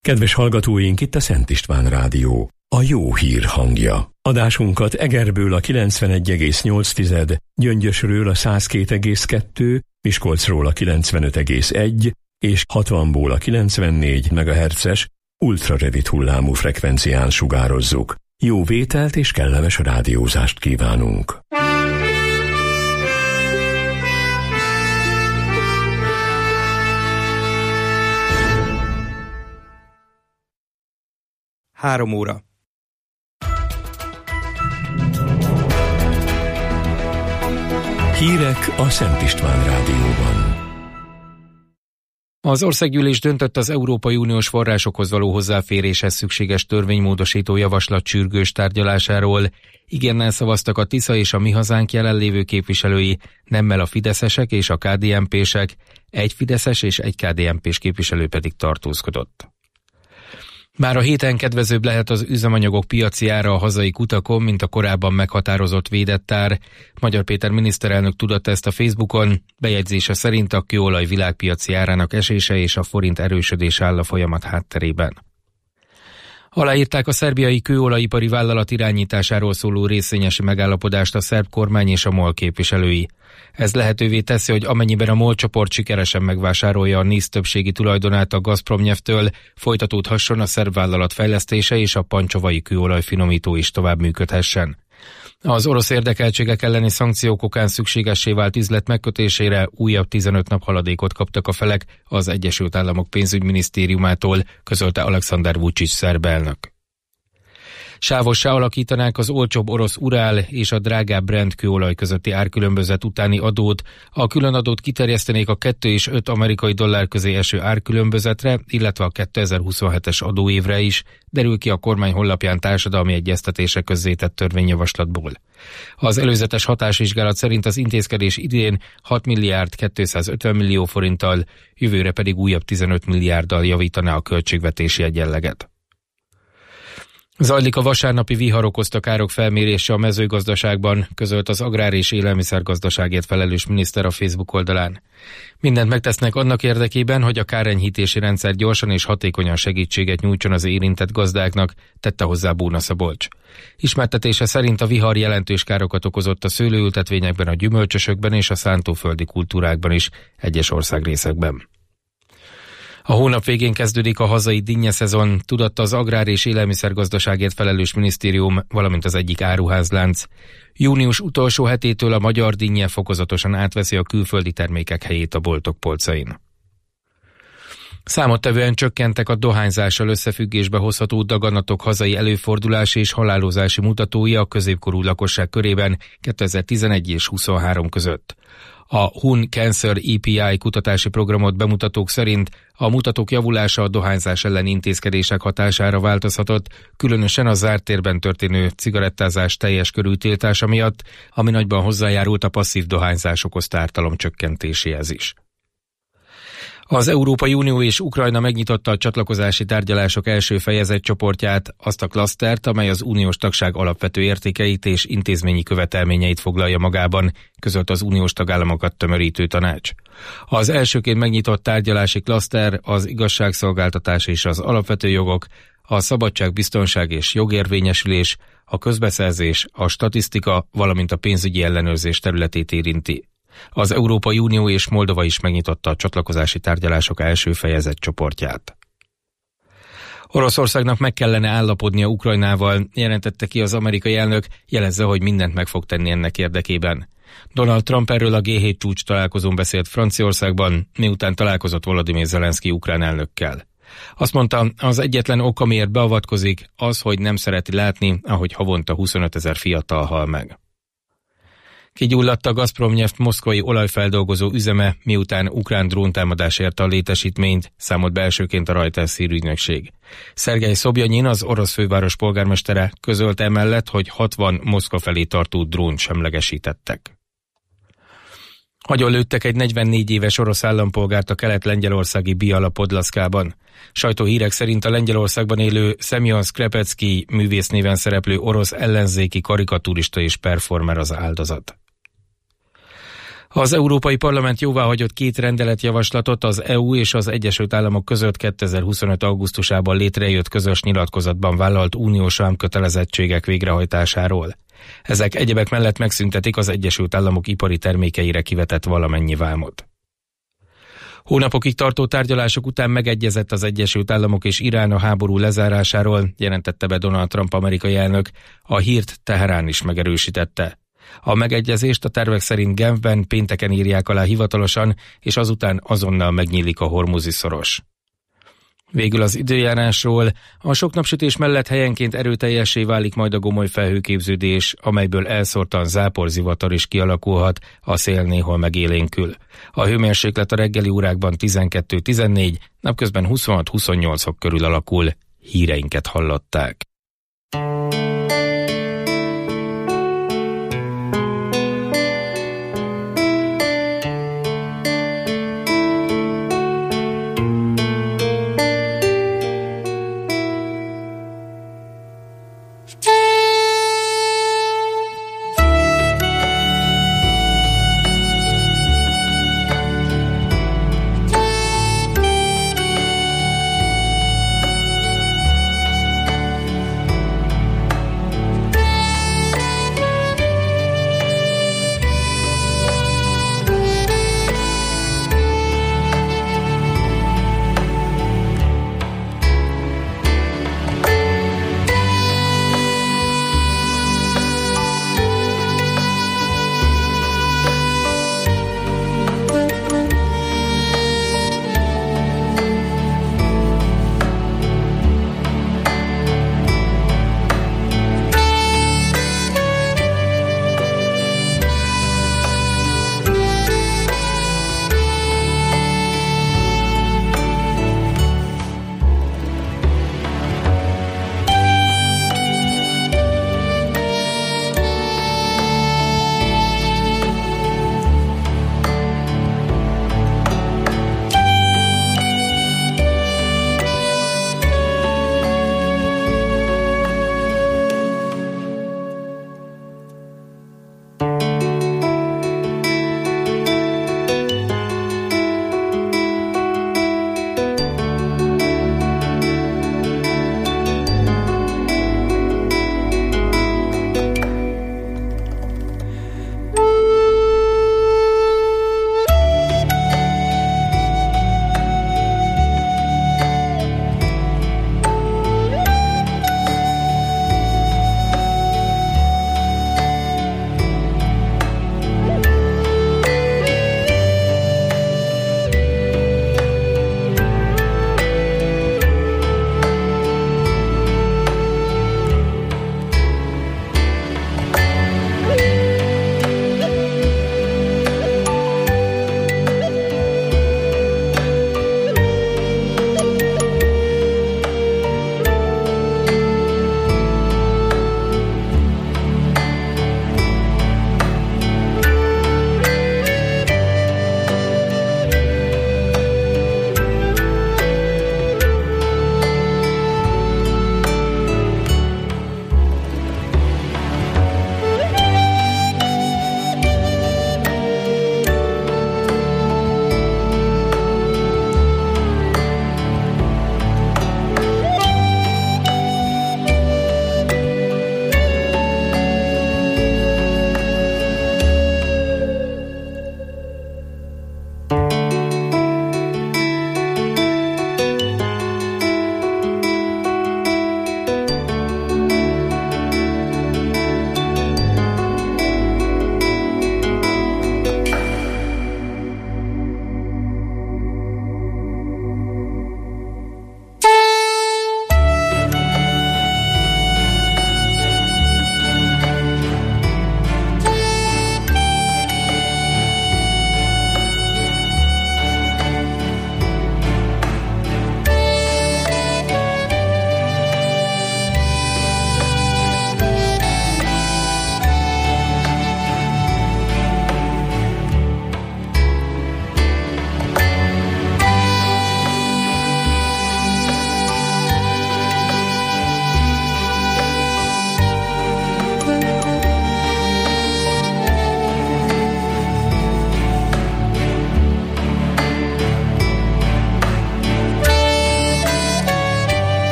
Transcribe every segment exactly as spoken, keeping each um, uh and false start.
Kedves hallgatóink, itt a Szent István Rádió, a jó hír hangja. Adásunkat Egerből a kilencvenegy egész nyolc, Gyöngyösről a száz két egész kettő, Miskolcról a kilencvenöt egész egy és hatvanból a kilencvennégy megahertzes ultrarövid hullámú frekvencián sugározzuk. Jó vételt és kellemes rádiózást kívánunk! Három óra. Hírek a Szent István Rádióban. Az országgyűlés döntött az Európai Uniós forrásokhoz való hozzáféréshez szükséges törvénymódosító javaslat sürgős tárgyalásáról. Igennel szavaztak a Tisza és a Mi Hazánk jelenlévő képviselői, nemmel a fideszesek és a ká dé en pések, egy fideszes és egy ká dé en pés képviselő pedig tartózkodott. Már a héten kedvezőbb lehet az üzemanyagok piaci ára a hazai kutakon, mint a korábban meghatározott védett ár. Magyar Péter miniszterelnök tudatta ezt a Facebookon, bejegyzése szerint a kőolaj világpiaci árának esése és a forint erősödés áll a folyamat hátterében. Aláírták a szerbiai kőolajipari vállalat irányításáról szóló részvényesi megállapodást a szerb kormány és a MOL képviselői. Ez lehetővé teszi, hogy amennyiben a MOL csoport sikeresen megvásárolja a NISZ többségi tulajdonát a Gazpromnyeftől, folytatódhasson a szerb vállalat fejlesztése és a pancsovai kőolaj finomító is tovább működhessen. Az orosz érdekeltségek elleni szankciók okán szükségessé vált üzlet megkötésére újabb tizenöt nap haladékot kaptak a felek az Egyesült Államok pénzügyminisztériumától, közölte Alexander Vučić szerb elnök. Sávossá alakítanák az olcsóbb orosz Urál és a drágább Brent kőolaj közötti árkülönbözet utáni adót. A különadót kiterjesztenék a két és öt amerikai dollár közé eső árkülönbözetre, illetve a kétezer-huszonhetes adóévre is, derül ki a kormány honlapján társadalmi egyeztetése közzétett törvényjavaslatból. Az előzetes hatásvizsgálat szerint az intézkedés idén hat milliárd kétszázötven millió forinttal, jövőre pedig újabb tizenöt milliárddal javítaná a költségvetési egyenleget. Zajlik a vasárnapi vihar okozta károk felmérése a mezőgazdaságban, közölt az Agrár- és Élelmiszergazdaságért felelős miniszter a Facebook oldalán. Mindent megtesznek annak érdekében, hogy a kárenyhítési rendszer gyorsan és hatékonyan segítséget nyújtson az érintett gazdáknak, tette hozzá Bóna Szabolcs. Ismertetése szerint a vihar jelentős károkat okozott a szőlőültetvényekben, a gyümölcsösökben és a szántóföldi kultúrákban is egyes országrészekben. A hónap végén kezdődik a hazai dinnyeszezon, tudatta az Agrár- és Élelmiszergazdaságért felelős minisztérium, valamint az egyik áruházlánc. Június utolsó hetétől a magyar dinnye fokozatosan átveszi a külföldi termékek helyét a boltok polcain. Számottevően csökkentek a dohányzással összefüggésbe hozható daganatok hazai előfordulási és halálozási mutatói a középkorú lakosság körében kétezer-tizenegy és huszonhárom között. A Hun Cancer E P I kutatási programot bemutatók szerint a mutatók javulása a dohányzás elleni intézkedések hatására változhatott, különösen a zárt térben történő cigarettázás teljes körű tiltása miatt, ami nagyban hozzájárult a passzív dohányzás okozta ártalom csökkentéséhez is. Az Európai Unió és Ukrajna megnyitotta a csatlakozási tárgyalások első fejezet csoportját, azt a klasztert, amely az uniós tagság alapvető értékeit és intézményi követelményeit foglalja magában, közölt az uniós tagállamokat tömörítő tanács. Az elsőként megnyitott tárgyalási klaszter az igazságszolgáltatás és az alapvető jogok, a szabadság, biztonság és jogérvényesülés, a közbeszerzés, a statisztika, valamint a pénzügyi ellenőrzés területét érinti. Az Európai Unió és Moldova is megnyitotta a csatlakozási tárgyalások első fejezet csoportját. Oroszországnak meg kellene állapodnia Ukrajnával, jelentette ki az amerikai elnök, jelezze, hogy mindent meg fog tenni ennek érdekében. Donald Trump erről a G hét csúcs találkozón beszélt Franciaországban, miután találkozott Volodymyr Zelenszky ukrán elnökkel. Azt mondta, az egyetlen ok, amiért beavatkozik, az, hogy nem szereti látni, ahogy havonta huszonötezer fiatal hal meg. Kigyulladt a Gazpromnyeft moszkvai olajfeldolgozó üzeme, miután ukrán dróntámadás érte a létesítményt, számolt be elsőként a Reuters hírügynökség. Szergej Szobjanyin, az orosz főváros polgármestere közölte emellett, hogy hatvan Moszkva felé tartó drónt semlegesítettek. Agyonlőttek egy negyvennégy éves orosz állampolgárt a kelet-lengyelországi Biala Podlaszkában. Sajtóhírek szerint a Lengyelországban élő Semyon Skrepecki művész néven szereplő orosz ellenzéki karikaturista és performer az áldozat. Az Európai Parlament jóváhagyott két rendeletjavaslatot az é u és az Egyesült Államok között kétezer-huszonöt. augusztusában létrejött közös nyilatkozatban vállalt uniós vámkötelezettségek végrehajtásáról. Ezek egyebek mellett megszüntetik az Egyesült Államok ipari termékeire kivetett valamennyi vámot. Hónapokig tartó tárgyalások után megegyezett az Egyesült Államok és Irán a háború lezárásáról, jelentette be Donald Trump amerikai elnök, a hírt Teherán is megerősítette. A megegyezést a tervek szerint Genfben pénteken írják alá hivatalosan, és azután azonnal megnyílik a Hormuzi szoros. Végül az időjárásról. A sok napsütés mellett helyenként erőteljessé válik majd a gomoly felhőképződés, amelyből elszórtan záporzivatar is kialakulhat, a szél néhol megélénkül. A hőmérséklet a reggeli órákban tizenkettő-tizennégy, napközben huszonhat-huszonnyolc fok körül alakul. Híreinket hallották.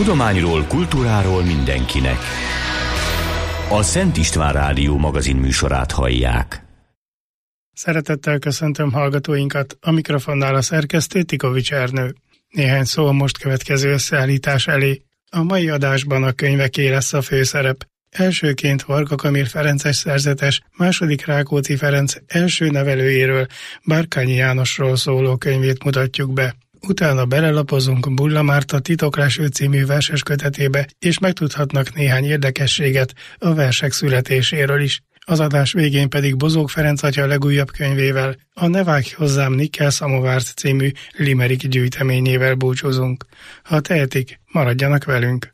Tudományról, kultúráról mindenkinek. A Szent István Rádió magazin műsorát hallják. Szeretettel köszöntöm hallgatóinkat, a mikrofonnál a szerkesztő Tikovics Ernő. Néhány szó a most következő összeállítás elé. A mai adásban a könyveké lesz a főszerep. Elsőként Varga Kamil ferences szerzetes, második Rákóczi Ferenc első nevelőjéről, Bárkányi Jánosról szóló könyvét mutatjuk be. Utána belelapozunk Bulla Márta Titokláső című verses kötetébe, és megtudhatnak néhány érdekességet a versek születéséről is. Az adás végén pedig Bozók Ferenc atya legújabb könyvével, a Ne vágj hozzám Nikkel Szamovárt című limerik gyűjteményével búcsúzunk. Ha tehetik, maradjanak velünk!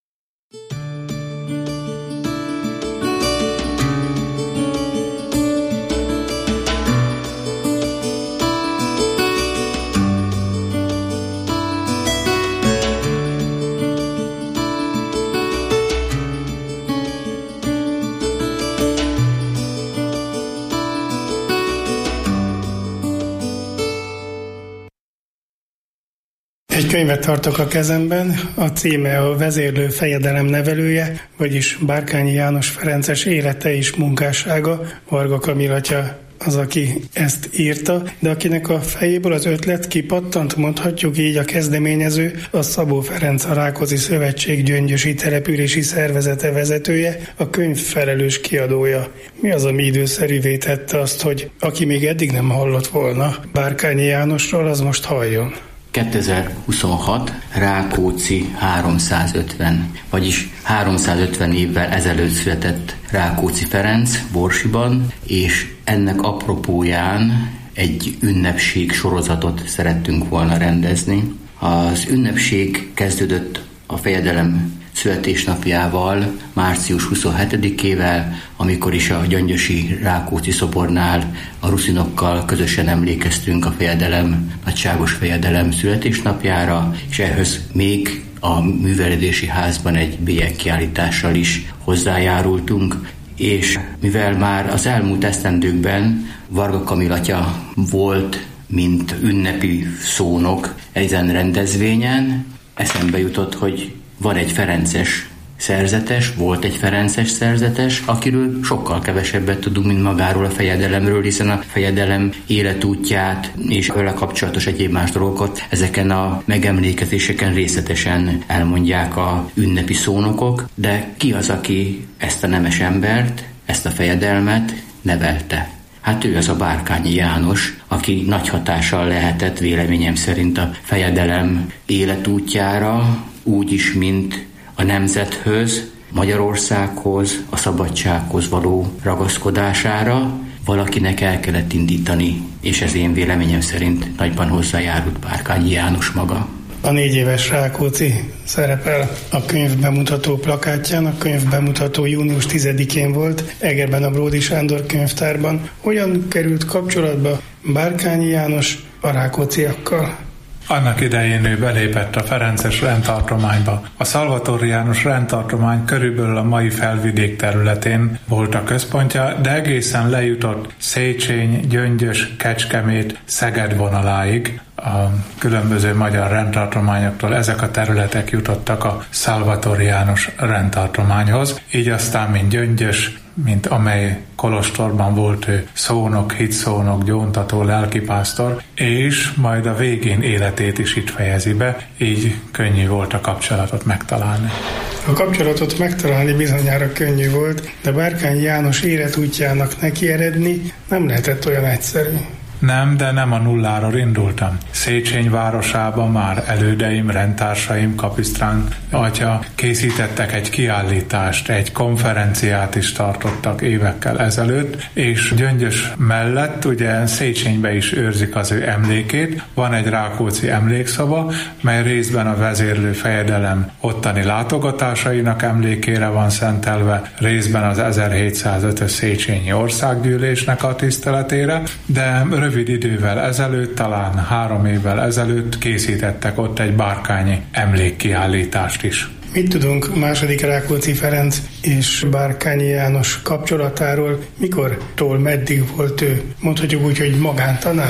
Egy könyvet tartok a kezemben, a címe a Vezérlő fejedelem nevelője, vagyis Bárkányi János ferences élete és munkássága. Varga Kamil atya az, aki ezt írta, de akinek a fejéből az ötlet kipattant, mondhatjuk így, a kezdeményező, a Szabó Ferenc, a Rákóczi Szövetség gyöngyösi települési szervezete vezetője, a könyv felelős kiadója. Mi az, ami időszerűvé tette azt, hogy aki még eddig nem hallott volna Bárkányi Jánosról, az most halljon? kétezer-huszonhat Rákóczi háromszázötven, vagyis háromszázötven évvel ezelőtt született Rákóczi Ferenc Borsiban, és ennek apropóján egy ünnepség sorozatot szerettünk volna rendezni. Az ünnepség kezdődött a fejedelem születésnapjával, március huszonhetedikével, amikor is a gyöngyösi Rákóczi szobornál a ruszinokkal közösen emlékeztünk a fejedelem, nagyságos fejedelem születésnapjára, és ehhez még a művelődési házban egy bélyegkiállítással is hozzájárultunk, és mivel már az elmúlt esztendőkben Varga Kamil atya volt, mint ünnepi szónok ezen rendezvényen, eszembe jutott, hogy van egy ferences szerzetes, volt egy ferences szerzetes, akiről sokkal kevesebbet tudunk, mint magáról a fejedelemről, hiszen a fejedelem életútját és vele kapcsolatos egyéb más dolgokat ezeken a megemlékezéseken részletesen elmondják a ünnepi szónokok, de ki az, aki ezt a nemes embert, ezt a fejedelmet nevelte? Hát ő az a Bárkányi János, aki nagy hatással lehetett véleményem szerint a fejedelem életútjára, úgy is, mint a nemzethöz, Magyarországhoz, a szabadsághoz való ragaszkodására. Valakinek el kellett indítani, és ez én véleményem szerint nagyban hozzájárult Bárkányi János maga. A négy éves Rákóczi szerepel a könyv bemutató plakátján. A könyv bemutató június tizedikén volt Egerben a Bródi Sándor könyvtárban. Hogyan került kapcsolatba Bárkányi János a rákócziakkal? Annak idején ő belépett a ferences rendtartományba. A szalvatóriánus rendtartomány körülbelül a mai Felvidék területén volt a központja, de egészen lejutott Széchenyi, Gyöngyös, Kecskemét, Szeged vonaláig. A különböző magyar rendtartományoktól ezek a területek jutottak a szalvatóriánus rendtartományhoz, így aztán mint Gyöngyös, mint amely kolostorban volt ő szónok, hitszónok, gyóntató, lelkipásztor, és majd a végén életét is itt fejezi be, így könnyű volt a kapcsolatot megtalálni. A kapcsolatot megtalálni bizonyára könnyű volt, de Bárkányi János életútjának neki eredni nem lehetett olyan egyszerű. Nem, de nem a nulláról indultam. Széchenyi városában már elődeim, rendtársaim, kapisztrán atya készítettek egy kiállítást, egy konferenciát is tartottak évekkel ezelőtt, és Gyöngyös mellett ugye Széchenybe is őrzik az ő emlékét. Van egy rákóczi emlékszava, mely részben a vezérlő fejedelem ottani látogatásainak emlékére van szentelve, részben az ezerhétszázötös Széchenyi országgyűlésnek a tiszteletére, de rövid idővel ezelőtt, talán három évvel ezelőtt készítettek ott egy bárkányi emlékkiállítást is. Mit tudunk második Rákóczi Ferenc és Bárkányi János kapcsolatáról? Mikortól meddig volt ő? Mondhatjuk úgy, hogy magántanár?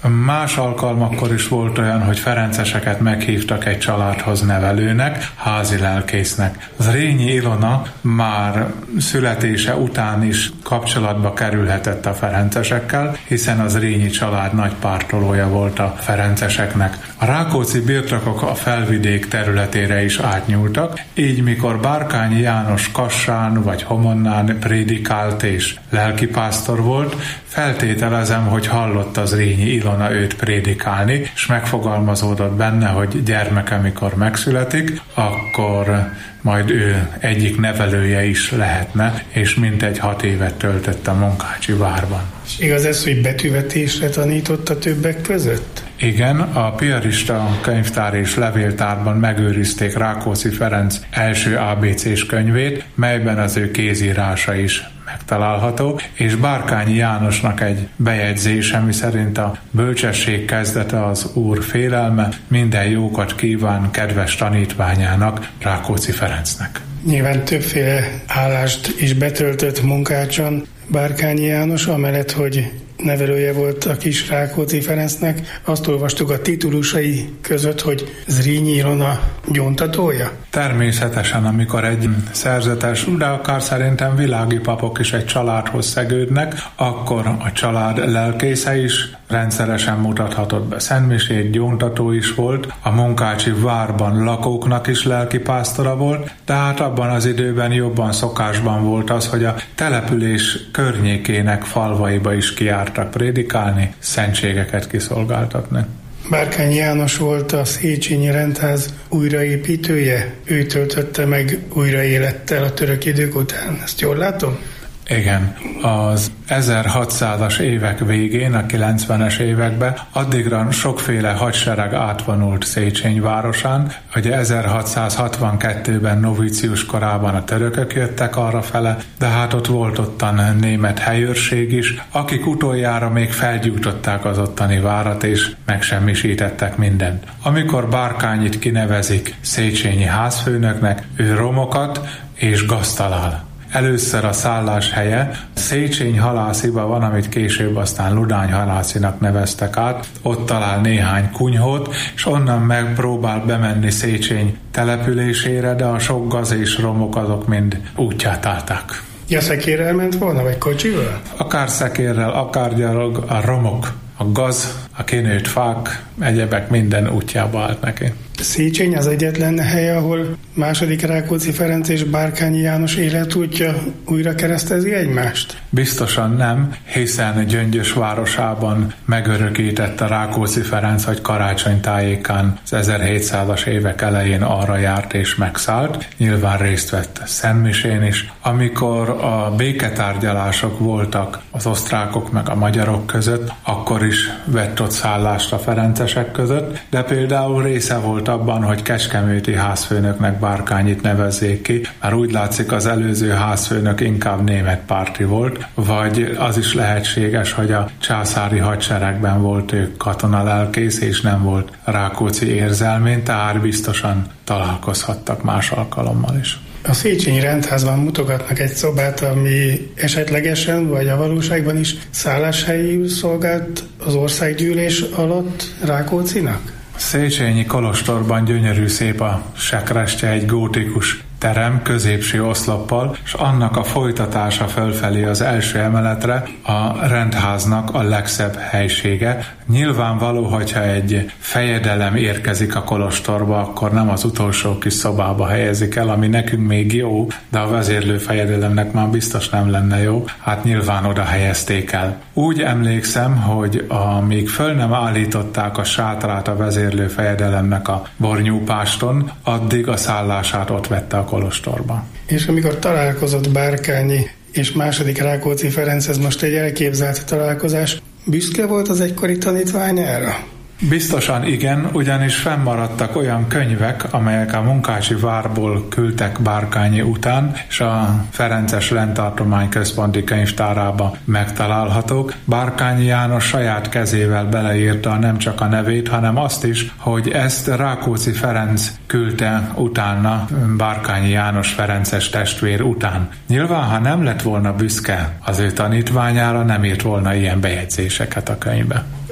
Más alkalmakkor is volt olyan, hogy ferenceseket meghívtak egy családhoz nevelőnek, házi lelkésznek. Zrínyi Ilona már születése után is kapcsolatba kerülhetett a ferencesekkel, hiszen az Zrínyi család nagy pártolója volt a ferenceseknek. A rákóczi birtokok a felvidék területére is átnyúltak, így mikor Bárkányi János Kassán vagy Homonnán prédikált és lelkipásztor volt, feltételezem, hogy hallott az Zrínyi Ilona őt prédikálni, és megfogalmazódott benne, hogy gyermeke mikor megszületik, akkor majd ő egyik nevelője is lehetne, és mintegy hat évet töltött a Munkácsi várban. És igaz ez, hogy betűvetésre tanította többek között? Igen, a piarista könyvtár és levéltárban megőrizték Rákóczi Ferenc első á bé cés könyvét, melyben az ő kézírása is megtalálható, és Bárkányi Jánosnak egy bejegyzése, miszerint a bölcsesség kezdete az Úr félelme, minden jókat kíván kedves tanítványának, Rákóczi Ferencnek. Nyilván többféle állást is betöltött Munkácson Bárkányi János, amellett, hogy nevelője volt a kis Rákóczi Ferencnek. Azt olvastuk a titulusai között, hogy Zrínyi Ilona gyóntatója. Természetesen, amikor egy szerzetes, de akár szerintem világi papok is egy családhoz szegődnek, akkor a család lelkésze is rendszeresen mutathatott be szentmisét, gyóntató is volt, a Munkácsi várban lakóknak is lelkipásztora volt, tehát abban az időben jobban szokásban volt az, hogy a település környékének falvaiba is kijártak prédikálni, szentségeket kiszolgáltatni. Bárkányi János volt a Széchenyi rendház újraépítője, ő töltötte meg újraélettel a török idők után. Ezt jól látom? Igen, az ezerhatszázas évek végén, a kilencvenes években addigra sokféle hadsereg átvonult Széchenyi városán. Ugye ezerhatszázhatvankettőben novícius korában a törökök jöttek arrafele, de hát ott volt ottan német helyőrség is, akik utoljára még felgyújtották az ottani várat, és megsemmisítettek mindent. Amikor Bárkányit kinevezik Széchenyi házfőnöknek, ő romokat és gazt talál. Először a szállás helye Széchenyi halásziba van, amit később aztán Ludány halászinak neveztek át. Ott talál néhány kunyhót, és onnan megpróbál bemenni Széchenyi településére, de a sok gaz és romok azok mind útját állták. Ja, szekérrel ment volna, vagy kocsival? Akár szekérrel, akár gyalog, a romok, a gaz, a kinőtt fák, egyebek minden útjába állt neki. Széchenyi az egyetlen hely, ahol második Rákóczi Ferenc és Bárkányi János életútja újra keresztezi egymást? Biztosan nem, hiszen Gyöngyös városában megörökítette Rákóczi Ferenc, hogy karácsony tájékán az ezerhétszázas évek elején arra járt és megszállt. Nyilván részt vett szentmisén is. Amikor a béketárgyalások voltak az osztrákok meg a magyarok között, akkor is vett ott szállást a ferencesek között, de például része volt abban, hogy kecskeméti házfőnöknek Bárkányit nevezzék ki, mert úgy látszik az előző házfőnök inkább német párti volt, vagy az is lehetséges, hogy a császári hadseregben volt ő katonalelkész, és nem volt rákóczi érzelmén, tehát biztosan találkozhattak más alkalommal is. A Széchenyi rendházban mutogatnak egy szobát, ami esetlegesen, vagy a valóságban is szálláshelyül szolgált az országgyűlés alatt Rákóczinak? Széchenyi kolostorban gyönyörű szép a sekrestje, egy gótikus terem középső oszloppal, és annak a folytatása fölfelé az első emeletre a rendháznak a legszebb helysége. Nyilvánvaló, hogyha egy fejedelem érkezik a kolostorba, akkor nem az utolsó kis szobába helyezik el, ami nekünk még jó, de a vezérlő fejedelemnek már biztos nem lenne jó, hát nyilván oda helyezték el. Úgy emlékszem, hogy amíg föl nem állították a sátrát a vezérlő fejedelemnek a Bornyúpáston, addig a szállását ott vette a kolostorba. És amikor találkozott Bárkányi és második Rákóczi Ferenc, ez most egy elképzelt találkozás, büszke volt az egykori tanítványára? Biztosan igen, ugyanis fennmaradtak olyan könyvek, amelyek a Munkácsi várból küldtek Bárkányi után, és a Ferences Rendtartomány központi könyvtárában megtalálhatók. Bárkányi János saját kezével beleírta nem csak a nevét, hanem azt is, hogy ezt Rákóczi Ferenc küldte utána Bárkányi János ferences testvér után. Nyilván, ha nem lett volna büszke az ő tanítványára, nem írt volna ilyen bejegyzéseket a könyvbe.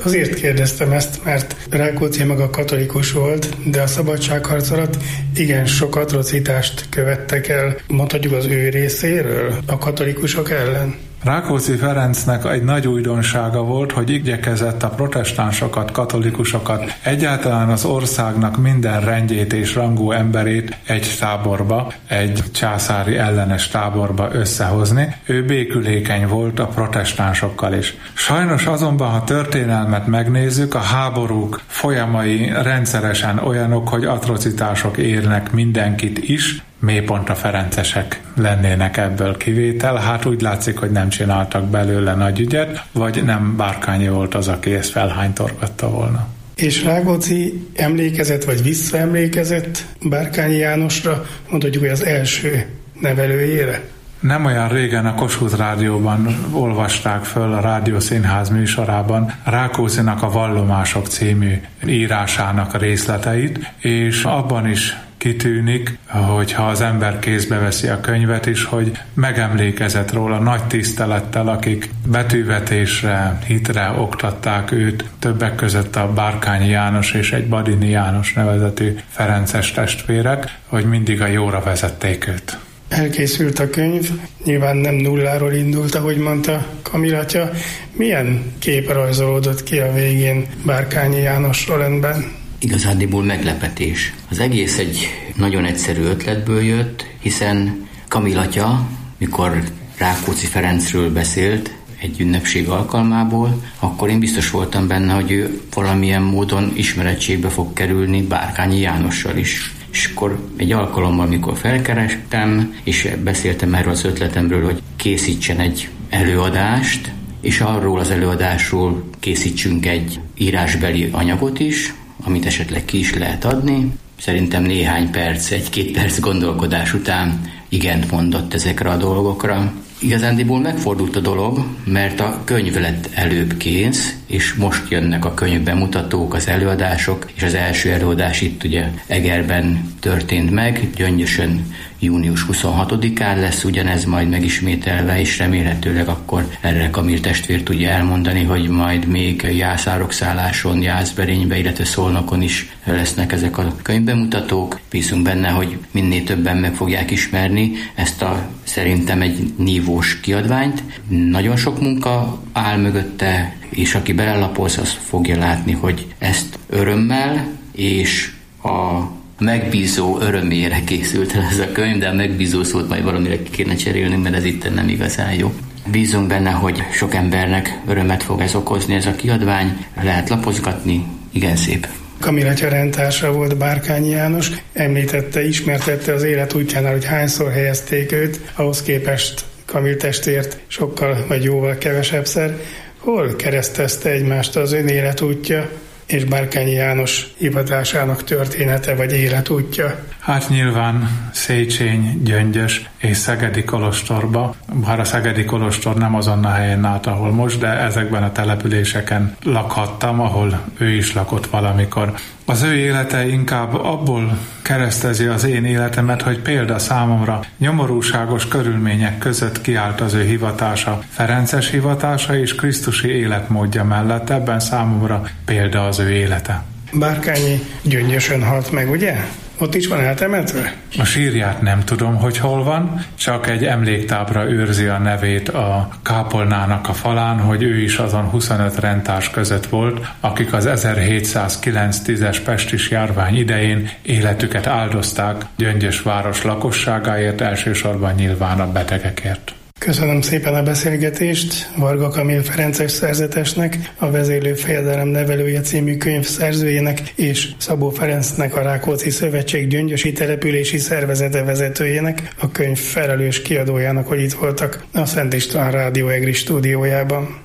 Azért kérdeztem ezt, mert Rákóczi maga katolikus volt, de a szabadságharc alatt igen sok atrocitást követtek el, mondhatjuk az ő részéről, a katolikusok ellen. Rákóczi Ferencnek egy nagy újdonsága volt, hogy igyekezett a protestánsokat, katolikusokat, egyáltalán az országnak minden rendjét és rangú emberét egy táborba, egy császári ellenes táborba összehozni. Ő békülékeny volt a protestánsokkal is. Sajnos azonban, ha történelmet megnézzük, a háborúk folyamai rendszeresen olyanok, hogy atrocitások érnek mindenkit is, mélypont a ferencesek lennének ebből kivétel. Hát úgy látszik, hogy nem csináltak belőle nagy ügyet, vagy nem Bárkányi volt az, aki ezt felhánytorgatta volna. És Rákóczi emlékezett, vagy visszaemlékezett Bárkányi Jánosra, mondhatjuk, hogy az első nevelőjére? Nem olyan régen a Kossuth Rádióban olvasták föl a Rádiószínház műsorában Rákóczinak a Vallomások című írásának részleteit, és abban is kitűnik, hogyha az ember kézbe veszi a könyvet is, hogy megemlékezett róla nagy tisztelettel, akik betűvetésre, hitre oktatták őt, többek között a Bárkányi János és egy Badini János nevezetű ferences testvérek, hogy mindig a jóra vezették őt. Elkészült a könyv, nyilván nem nulláról indult, ahogy mondta Kamil atya. Milyen kép rajzolódott ki a végén Bárkányi Jánosról önben? Igazándiból meglepetés. Az egész egy nagyon egyszerű ötletből jött, hiszen Kamil atya, mikor Rákóczi Ferencről beszélt egy ünnepség alkalmából, akkor én biztos voltam benne, hogy ő valamilyen módon ismerettségbe fog kerülni Bárkányi Jánossal is. És akkor egy alkalommal, amikor felkerestem, és beszéltem erről az ötletemről, hogy készítsen egy előadást, és arról az előadásról készítsünk egy írásbeli anyagot is, amit esetleg ki is lehet adni. Szerintem néhány perc, egy-két perc gondolkodás után igent mondott ezekre a dolgokra. Igazándiból megfordult a dolog, mert a könyv lett előbb kész, és most jönnek a könyv bemutatók, az előadások, és az első előadás itt ugye Egerben történt meg, Gyöngyösön június huszonhatodikán lesz ugyanez majd megismételve, és remélhetőleg akkor erre Kamil testvér tudja elmondani, hogy majd még Jászárokszálláson, Jászberénybe, illetve Szolnokon is lesznek ezek a könyvbemutatók. Bízunk benne, hogy minél többen meg fogják ismerni ezt a szerintem egy nívós kiadványt. Nagyon sok munka áll mögötte, és aki belelapoz, az fogja látni, hogy ezt örömmel és a megbízó örömére készült el ez a könyv, de a megbízó szót majd valamire ki kéne cserélni, mert ez itt nem igazán jó. Bízunk benne, hogy sok embernek örömet fog ez okozni, ez a kiadvány, lehet lapozgatni, igen szép. Kamil atya rendtársa volt Bárkányi János, említette, ismertette az élet útjánál, hogy hányszor helyezték őt, ahhoz képest Kamil testvért sokkal vagy jóval kevesebbszer. Hol keresztezte egymást az ön életútja és Bárkányi János hivatásának története vagy életútja? Hát nyilván Széchenyi, Gyöngyös és Szegedi Kolostorba, bár a Szegedi Kolostor nem azon a helyen állt, ahol most, de ezekben a településeken lakhattam, ahol ő is lakott valamikor. Az ő élete inkább abból keresztezi az én életemet, hogy példa számomra nyomorúságos körülmények között kiállt az ő hivatása, ferences hivatása és krisztusi életmódja mellett, ebben számomra példa az ő élete. Bárkányi Gyöngyösön halt meg, ugye? Ott is van eltemetve? A sírját nem tudom, hogy hol van, csak egy emléktábra őrzi a nevét a kápolnának a falán, hogy ő is azon huszonöt rendtárs között volt, akik az ezerhétszázkilenc-tízes pestis járvány idején életüket áldozták Gyöngyös város lakosságáért, elsősorban nyilván a betegekért. Köszönöm szépen a beszélgetést Varga Kamil ferences szerzetesnek, a Vezérlő Fejedelem nevelője című könyv szerzőjének és Szabó Ferencnek, a Rákóczi Szövetség Gyöngyösi települési szervezete vezetőjének, a könyv felelős kiadójának, hogy itt voltak a Szent István Rádió Egri stúdiójában.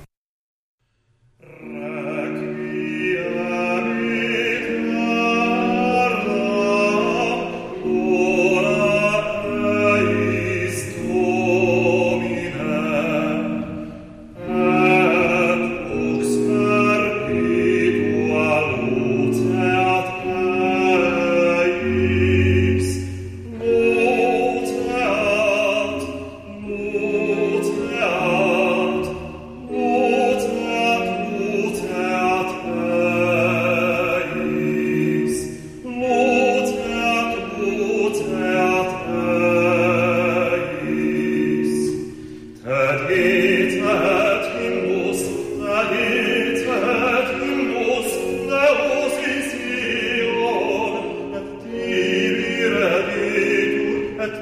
Oh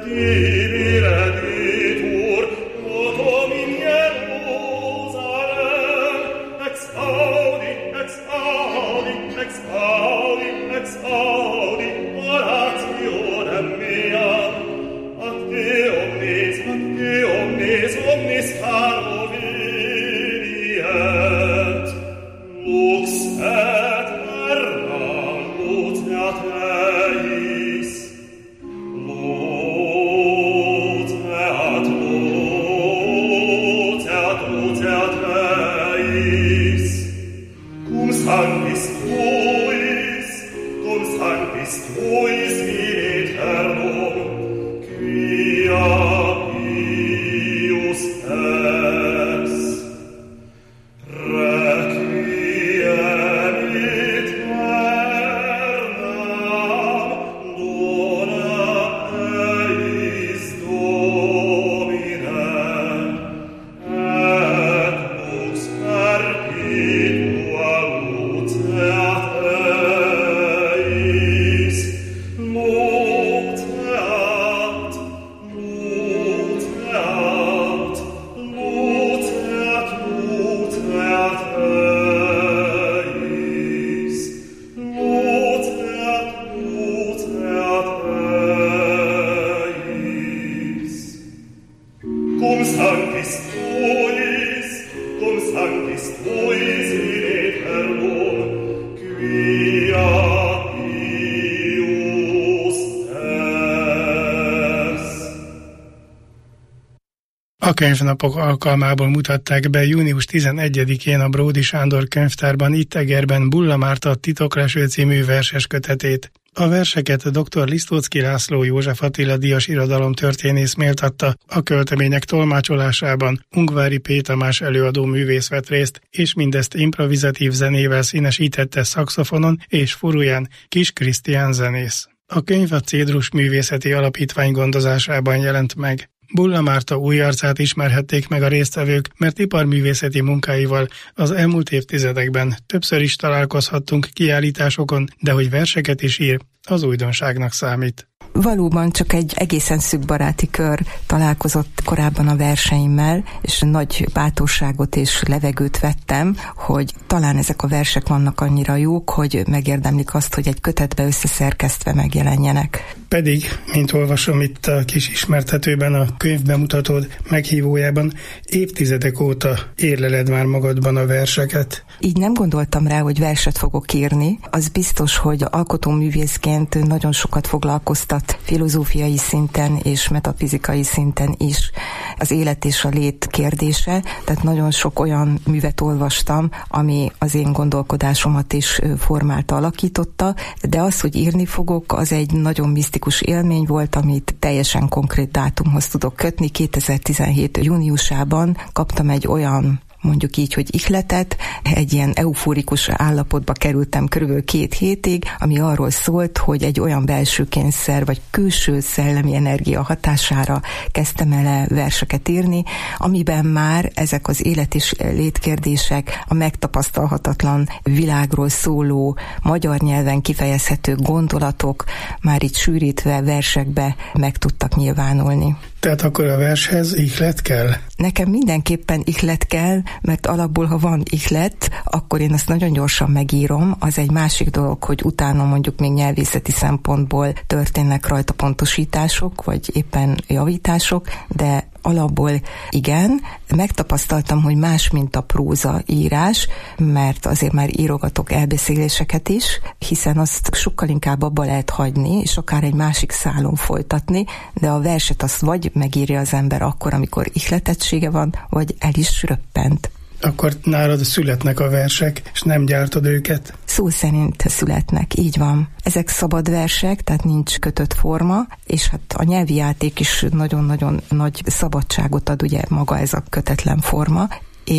A könyvnapok alkalmából mutatták be június tizenegyedikén a Bródy Sándor könyvtárban itt Egerben Bulla Márta Titokleső című verses kötetét. A verseket dr. Lisztóczky László József Attila díjas irodalomtörténész méltatta, a költemények tolmácsolásában Ungvári P. Tamás előadó művész vett részt, és mindezt improvizatív zenével színesítette szaxofonon és furuján Kis Krisztián zenész. A könyv a Cédrus Művészeti Alapítvány gondozásában jelent meg. Bulla Márta új arcát ismerhették meg a résztvevők, mert iparművészeti munkáival az elmúlt évtizedekben többször is találkozhattunk kiállításokon, de hogy verseket is ír, az újdonságnak számít. Valóban csak egy egészen szűk baráti kör találkozott korábban a verseimmel, és nagy bátorságot és levegőt vettem, hogy talán ezek a versek vannak annyira jók, hogy megérdemlik azt, hogy egy kötetbe összeszerkesztve megjelenjenek. Pedig, mint olvasom itt a kis ismertetőben, a könyvbemutatód meghívójában, évtizedek óta érleled már magadban a verseket. Így nem gondoltam rá, hogy verset fogok írni. Az biztos, hogy alkotóművészként nagyon sokat foglalkoztat filozófiai szinten és metafizikai szinten is az élet és a lét kérdése, tehát nagyon sok olyan művet olvastam, ami az én gondolkodásomat is formálta, alakította, de az, hogy írni fogok, az egy nagyon misztikus élmény volt, amit teljesen konkrét dátumhoz tudok kötni. kétezer-tizenhét júniusában kaptam egy olyan, mondjuk így, hogy ihletet, egy ilyen eufórikus állapotba kerültem körülbelül két hétig, ami arról szólt, hogy egy olyan belső kényszer, vagy külső szellemi energia hatására kezdtem el verseket írni, amiben már ezek az élet és létkérdések, a megtapasztalhatatlan világról szóló, magyar nyelven kifejezhető gondolatok már itt sűrítve versekbe meg tudtak nyilvánulni. Tehát akkor a vershez ihlet kell? Nekem mindenképpen ihlet kell, mert alapból, ha van ihlet, akkor én azt nagyon gyorsan megírom. Az egy másik dolog, hogy utána mondjuk még nyelvészeti szempontból történnek rajta pontosítások, vagy éppen javítások, de alapból igen, megtapasztaltam, hogy más, mint a próza írás, mert azért már írogatok elbeszéléseket is, hiszen azt sokkal inkább abba lehet hagyni, és akár egy másik szálon folytatni, de a verset azt vagy megírja az ember akkor, amikor ihletettsége van, vagy el is röppent. Akkor nálad születnek a versek, és nem gyártod őket? Szó szerint születnek, így van. Ezek szabad versek, tehát nincs kötött forma, és hát a nyelvi játék is nagyon-nagyon nagy szabadságot ad, ugye maga ez a kötetlen forma,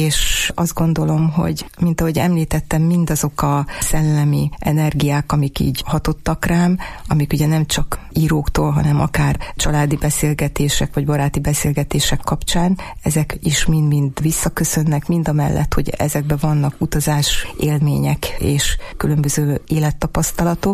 és azt gondolom, hogy mint ahogy említettem, mindazok a szellemi energiák, amik így hatottak rám, amik ugye nem csak íróktól, hanem akár családi beszélgetések, vagy baráti beszélgetések kapcsán, ezek is mind-mind visszaköszönnek, mind a mellett, hogy ezekben vannak utazás élmények és különböző élettapasztalatok,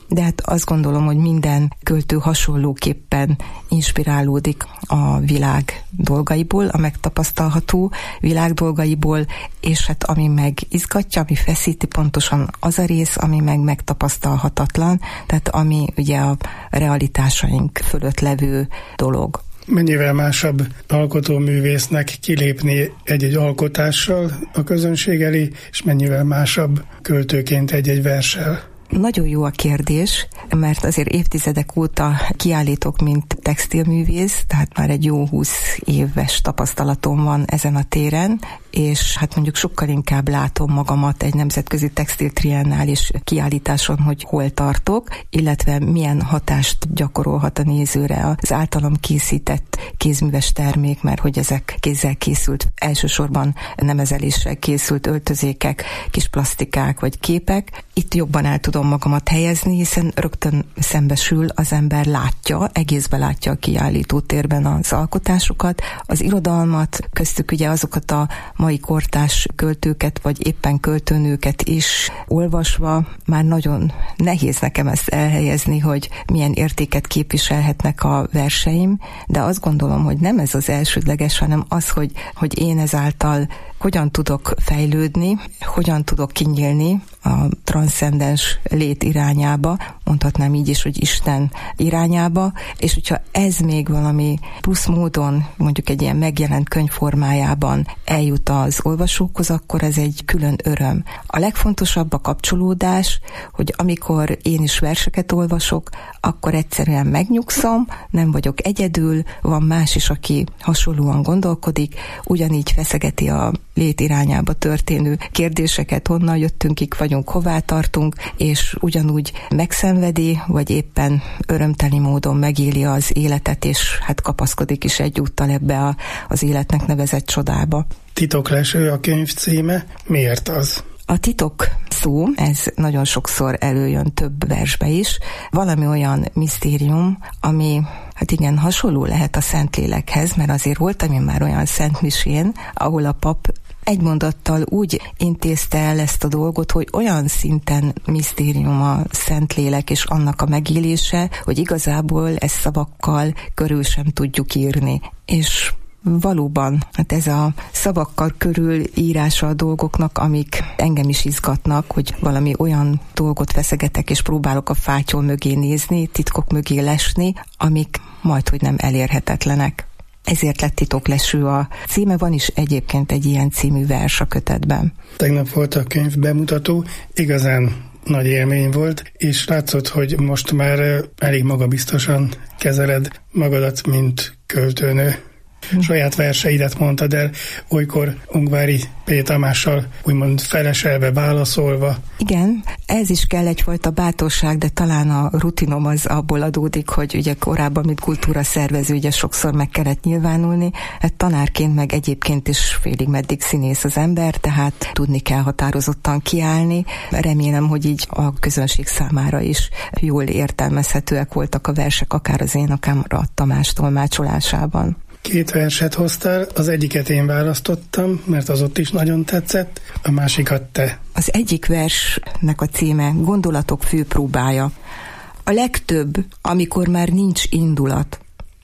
de hát azt gondolom, hogy minden költő hasonlóképpen inspirálódik a világ dolgaiból, a megtapasztalható világ dolgaiból, és hát ami meg izgatja, ami feszíti, pontosan az a rész, ami meg megtapasztalhatatlan, tehát ami ugye a realitásaink fölött levő dolog. Mennyivel másabb alkotóművésznek kilépni egy-egy alkotással a közönség elé, és mennyivel másabb költőként egy-egy verssel? Nagyon jó a kérdés, mert azért évtizedek óta kiállítok, mint textilművész, tehát már egy jó húsz éves tapasztalatom van ezen a téren, és hát mondjuk sokkal inkább látom magamat egy nemzetközi textiltriennális kiállításon, hogy hol tartok, illetve milyen hatást gyakorolhat a nézőre az általam készített kézműves termék, mert hogy ezek kézzel készült, elsősorban nemezeléssel készült öltözékek, kis plastikák vagy képek. Itt jobban el tudom magamat helyezni, hiszen rögtön szembesül, az ember látja, egészben látja a kiállító térben az alkotásokat, az irodalmat, köztük ugye azokat a mai kortárs költőket, vagy éppen költőnőket is olvasva, már nagyon nehéz nekem ezt elhelyezni, hogy milyen értéket képviselhetnek a verseim, de azt gondolom, hogy nem ez az elsődleges, hanem az, hogy, hogy én ezáltal hogyan tudok fejlődni, hogyan tudok kinyílni a transzcendens lét irányába, mondhatnám így is, hogy Isten irányába, és hogyha ez még valami plusz módon, mondjuk egy ilyen megjelent könyv formájában eljut az olvasókhoz, akkor ez egy külön öröm. A legfontosabb a kapcsolódás, hogy amikor én is verseket olvasok, akkor egyszerűen megnyugszom, nem vagyok egyedül, van más is, aki hasonlóan gondolkodik, ugyanígy feszegeti a lét irányába történő kérdéseket, honnan jöttünk, kik vagyunk, hová tartunk, és ugyanúgy megszenvedi, vagy éppen örömteli módon megéli az életet, és hát kapaszkodik is egyúttal ebbe a, az életnek nevezett csodába. Titokleső a könyv címe. Miért az? A titok szó, ez nagyon sokszor előjön több versbe is. Valami olyan misztérium, ami hát igen, hasonló lehet a Szentlélekhez, mert azért voltam én már olyan szentmisén, ahol a pap egy mondattal úgy intézte el ezt a dolgot, hogy olyan szinten misztérium a Szentlélek és annak a megélése, hogy igazából ezt szavakkal körül sem tudjuk írni. És valóban, hát ez a szavakkal körül írása a dolgoknak, amik engem is izgatnak, hogy valami olyan dolgot feszegetek, és próbálok a fátyol mögé nézni, titkok mögé lesni, amik majdhogy nem elérhetetlenek. Ezért lett Titokleső a címe, van is egyébként egy ilyen című vers a kötetben. Tegnap volt a könyv bemutató, igazán nagy élmény volt, és látszott, hogy most már elég magabiztosan kezeled magadat, mint költőnő. Saját verseidet mondtad el, olykor Ungvári P. Tamással úgymond feleselve, válaszolva. Igen, ez is kell egyfajta bátorság, de talán a rutinom az abból adódik, hogy ugye korábban, mint kultúra szervező, ugye sokszor meg kellett nyilvánulni, hát tanárként meg egyébként is félig meddig színész az ember, tehát tudni kell határozottan kiállni. Remélem, hogy így a közönség számára is jól értelmezhetőek voltak a versek, akár az én, akár a Tamás tolmácsolásában. Két verset hoztál, az egyiket én választottam, mert az ott is nagyon tetszett, a másikat te. Az egyik versnek a címe Gondolatok főpróbája. A legtöbb, amikor már nincs indulat.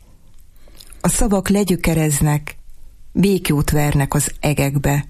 A szavak legyökereznek, békjót vernek az egekbe.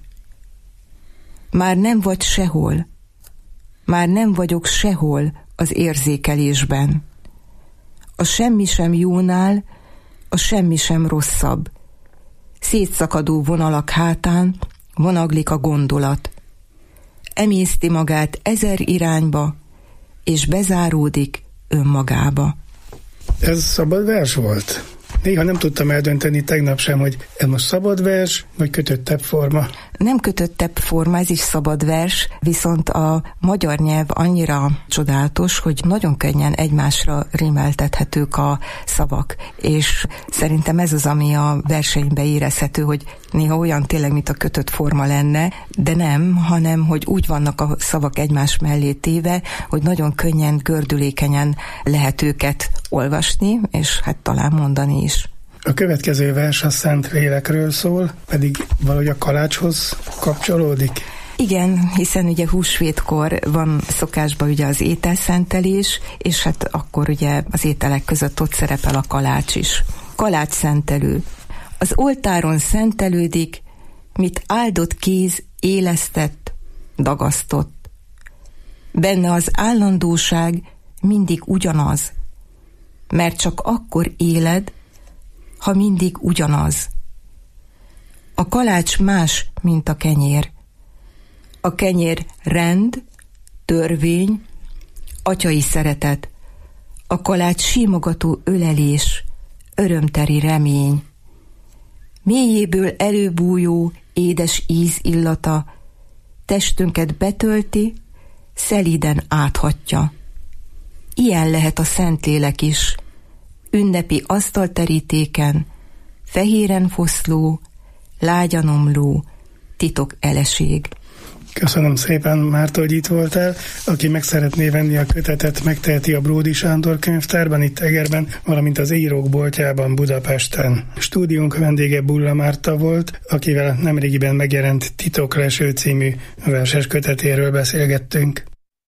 Már nem vagy sehol, már nem vagyok sehol az érzékelésben. A semmi sem jónál, a semmi sem rosszabb. Szétszakadó vonalak hátán vonaglik a gondolat. Emészti magát ezer irányba, és bezáródik önmagába. Ez szabad vers volt? Néha nem tudtam eldönteni tegnap sem, hogy ez most szabad vers, vagy kötöttebb forma. Nem kötöttebb forma, ez is szabad vers, viszont a magyar nyelv annyira csodálatos, hogy nagyon könnyen egymásra rímeltethetők a szavak, és szerintem ez az, ami a verseimbe érezhető, hogy néha olyan tényleg, mint a kötött forma lenne, de nem, hanem, hogy úgy vannak a szavak egymás mellé téve, hogy nagyon könnyen, gördülékenyen lehet őket olvasni, és hát talán mondani is. A következő vers a Szentlélekről szól, pedig valahogy a kalácshoz kapcsolódik. Igen, hiszen ugye húsvétkor van szokásban ugye az ételszentelés, és hát akkor ugye az ételek között ott szerepel a kalács is. Kalács szentelő. Az oltáron szentelődik, mit áldott kéz élesztett, dagasztott. Benne az állandóság mindig ugyanaz, mert csak akkor éled, ha mindig ugyanaz. A kalács más, mint a kenyér. A kenyér rend, törvény, atyai szeretet. A kalács simogató ölelés, örömteri remény. Mélyéből előbújó, édes íz illata testünket betölti, szelíden áthatja. Ilyen lehet a Szentlélek is, ünnepi asztalterítéken, fehéren foszló, lágyan omló, titok eleség. Köszönöm szépen, Márta, hogy itt voltál. Aki meg szeretné venni a kötetet, megteheti a Bródi Sándor könyvtárban, itt Egerben, valamint az Írók boltjában Budapesten. Stúdiónk vendége Bulla Márta volt, akivel nemrégiben megjelent Titokleső című verses kötetéről beszélgettünk.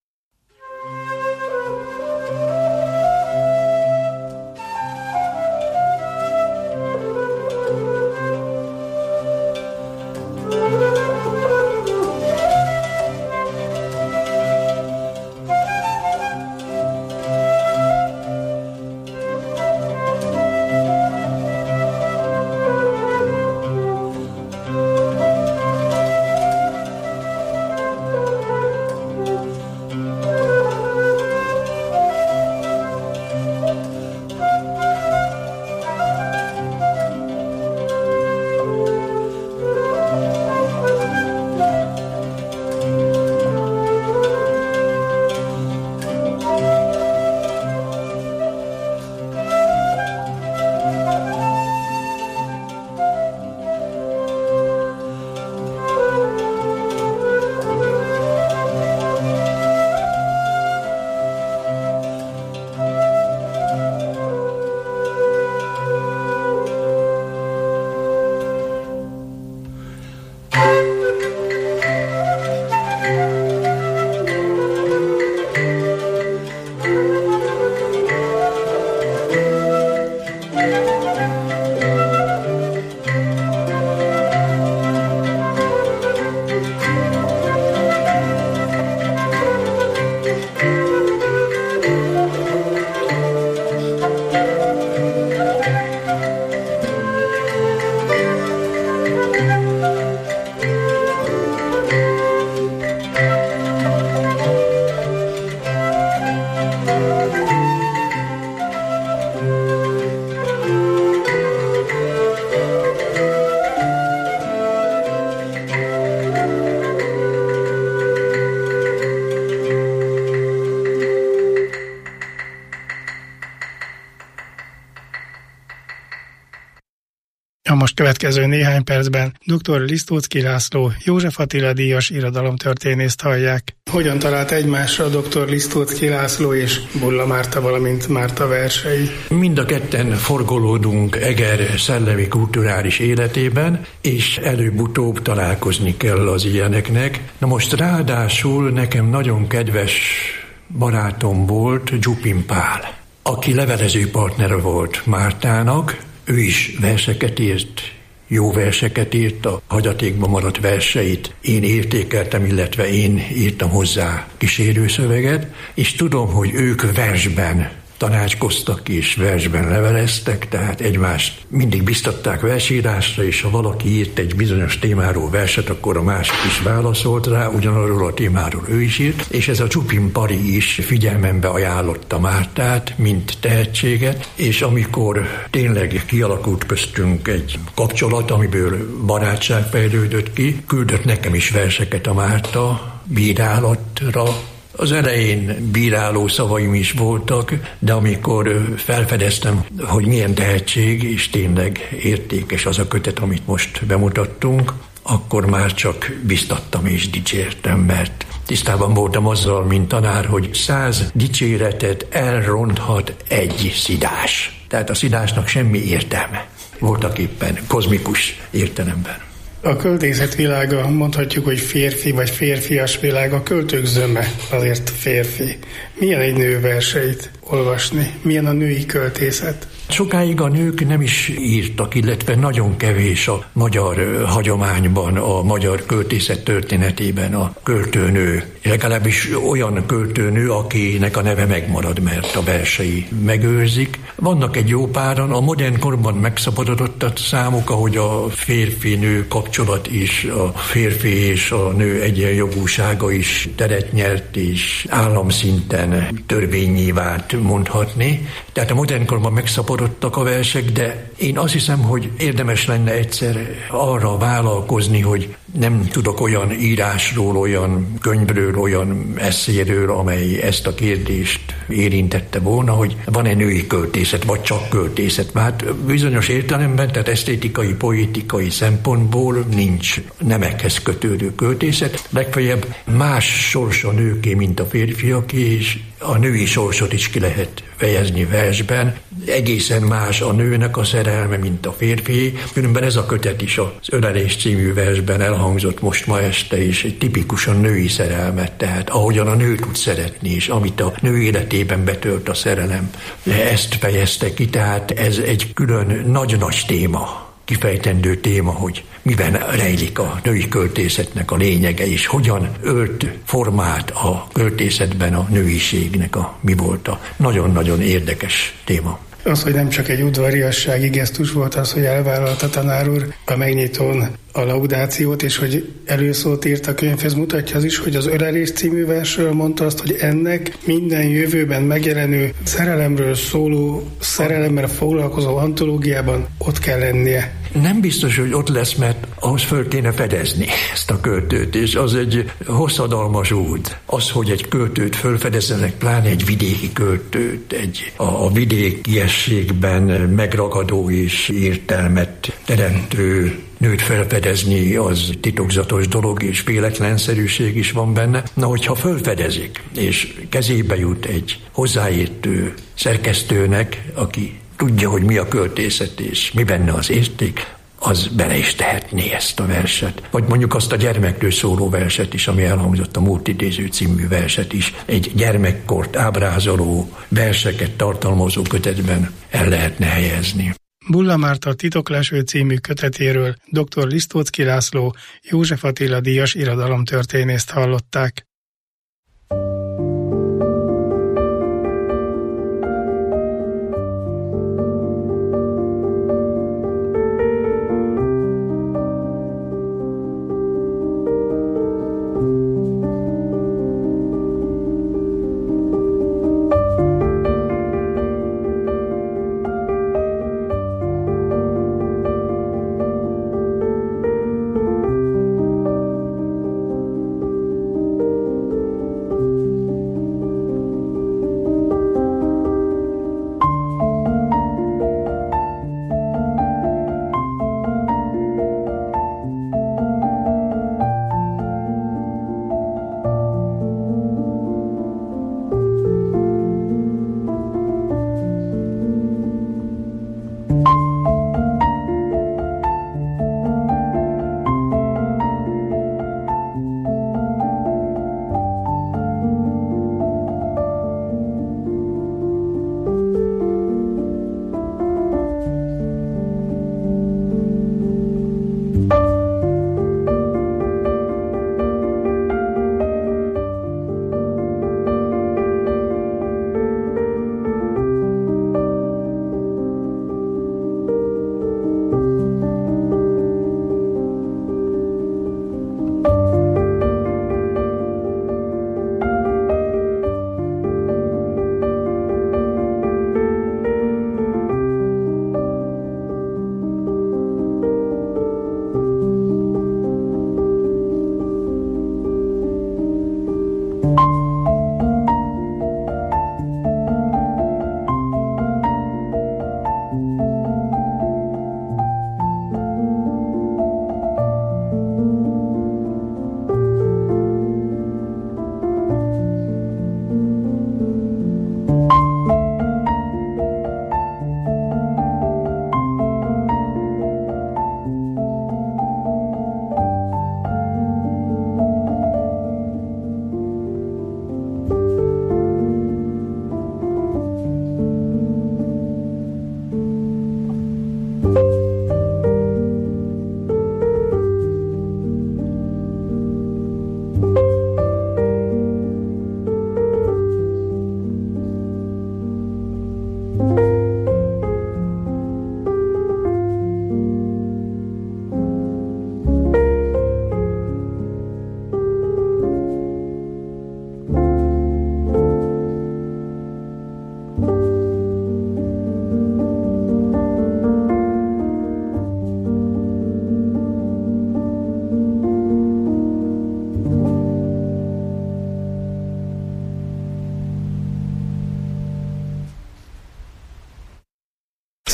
A most következő néhány percben dr. Lisztóczky László, József Attila díjas irodalomtörténészt hallják. Hogyan talált egymásra dr. Lisztóczky László és Bulla Márta, valamint Márta versei? Mind a ketten forgolódunk Eger szellemi kulturális életében, és előbb-utóbb találkozni kell az ilyeneknek. Na most ráadásul nekem nagyon kedves barátom volt Dzsupin Pál, aki levelező partner volt Mártának. Ő is verseket írt, jó verseket írt, a hagyatékban maradt verseit én értékeltem, illetve én írtam hozzá kísérőszöveget, és tudom, hogy ők versben tanácskoztak és versben leveleztek, tehát egymást mindig biztatták versírásra, és ha valaki írt egy bizonyos témáról verset, akkor a másik is válaszolt rá, ugyanarról a témáról ő is írt, és ez a Dzsupin Pari is figyelmembe ajánlotta Mártát, mint tehetséget, és amikor tényleg kialakult köztünk egy kapcsolat, amiből barátság fejlődött ki, küldött nekem is verseket a Márta bírálatra. Az elején bíráló szavaim is voltak, de amikor felfedeztem, hogy milyen tehetség, és tényleg értékes az a kötet, amit most bemutattunk, akkor már csak biztattam és dicsértem, mert tisztában voltam azzal, mint tanár, hogy száz dicséretet elronthat egy szidás. Tehát a szidásnak semmi értelme. Voltak éppen kozmikus értelemben. A költészet világa, mondhatjuk, hogy férfi vagy férfias világ, a költők zöme azért férfi. Milyen egy nő verseit olvasni? Milyen a női költészet? Sokáig a nők nem is írtak, illetve nagyon kevés a magyar hagyományban, a magyar költészet történetében a költőnő. Legalábbis olyan költőnő, akinek a neve megmarad, mert a versei megőrzik. Vannak egy jó páran, a modern korban megszabadodott a számuk, ahogy a férfi-nő kapcsolat is, a férfi és a nő egyenjogúsága is teret nyert, és államszinten törvényé vált mondhatni. Tehát a modern korban megszabadodtak a versek, de én azt hiszem, hogy érdemes lenne egyszer arra vállalkozni, hogy nem tudok olyan írásról, olyan könyvről, olyan eszéről, amely ezt a kérdést érintette volna, hogy van-e női költészet, vagy csak költészet. Hát bizonyos értelemben, tehát esztétikai, poetikai szempontból nincs nemekhez kötődő költészet. Legfeljebb más sors a nőké, mint a férfiaké, és a női sorsot is ki lehet fejezni versben. Egészen más a nőnek a szerelme, mint a férfié. Különben ez a kötet is az Ölelés című versben elhangzott most ma este is, egy tipikusan női szerelmet, tehát ahogyan a nő tud szeretni, és amit a nő életében betölt a szerelem. Ezt fejezte ki, tehát ez egy külön nagy-nagy téma, kifejtendő téma, hogy miben rejlik a női költészetnek a lényege, és hogyan ölt formát a költészetben a nőiségnek a mi volta. Nagyon-nagyon érdekes téma. Az, hogy nem csak egy udvariassági gesztus volt az, hogy elvállalta tanár úr a megnyitón a laudációt, és hogy előszót írt a könyvhez, mutatja az is, hogy az Ölelés című versről mondta azt, hogy ennek minden jövőben megjelenő szerelemről szóló, szerelemmel foglalkozó antológiában ott kell lennie. Nem biztos, hogy ott lesz, mert ahhoz föl kéne fedezni ezt a költőt, és az egy hosszadalmas út. Az, hogy egy költőt fölfedezzenek, pláne egy vidéki költőt, egy a vidékiességben megragadó és értelmet teremtő nőt felfedezni, az titokzatos dolog, és véletlenszerűség is van benne. Na, hogyha felfedezik, és kezébe jut egy hozzáértő szerkesztőnek, aki tudja, hogy mi a költészet, és mi benne az érték, az bele is tehetné ezt a verset. Vagy mondjuk azt a gyermekről szóló verset is, ami elhangzott, a Múlt idéző című verset is, egy gyermekkort ábrázoló verseket tartalmazó kötetben el lehetne helyezni. Bulla Márta Titokleső című kötetéről dr. Lisztóczky László, József Attila díjas irodalomtörténészt hallották.